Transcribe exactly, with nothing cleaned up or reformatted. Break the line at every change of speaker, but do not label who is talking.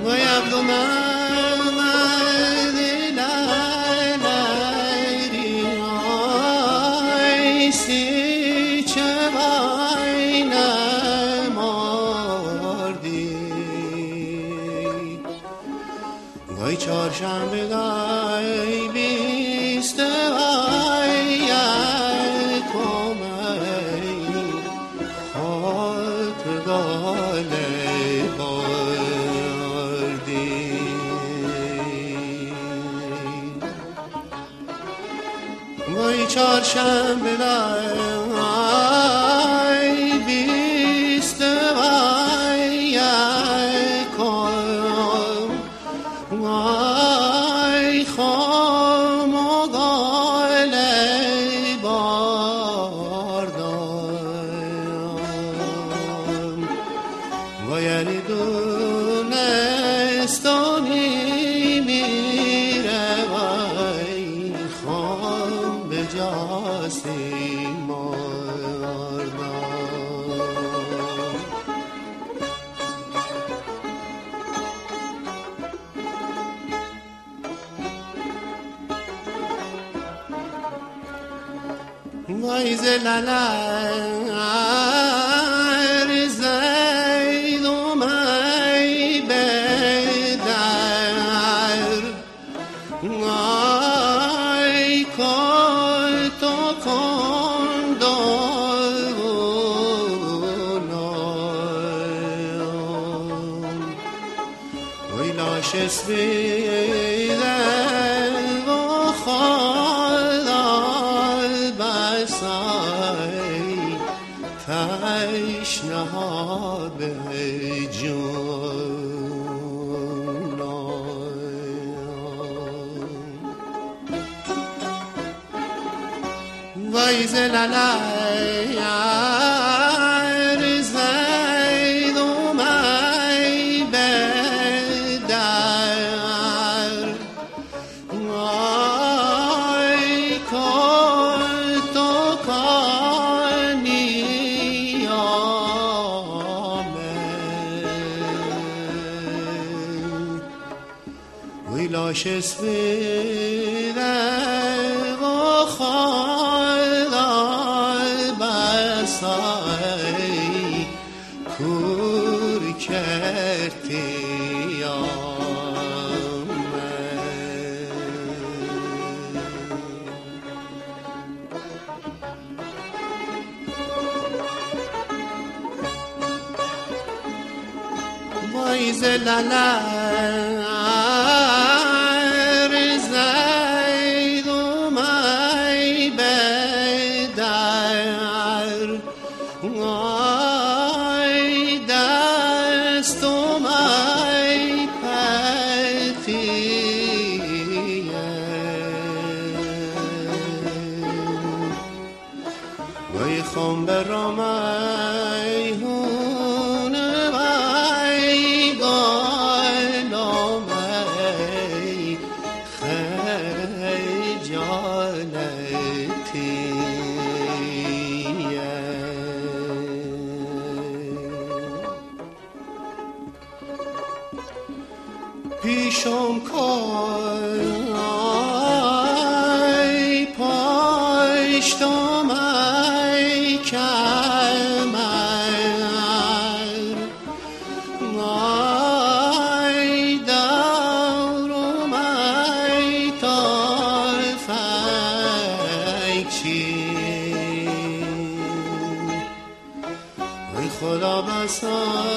وای عبدو محمد لعلی آی سی چه وای نماردی وای چهارشنبه گای بیست وای یکم خاط گاله باردی وای چهارشنبه گای بیست وای یکم وای خام و گاله باردم وای علی دونستانی میره وای خام به جاسی مردم وای زلالر زید و می بدر وای کل تو کندونایم وای لاش اسبیده و خالال بسای تشنه ها به جونایم وای زلالر زید و می بدر وای کل تو کانی آمه وی لاش اسبیده و خالال بسای کور کرتی آمه وای زلالر زید و می بدر وای دست و می پتیه وای خم برام ایهونه وای گالامه خجالتیه پیشم کای پشتم ای کمر وای دورم ای تلفیک وای خدا بسا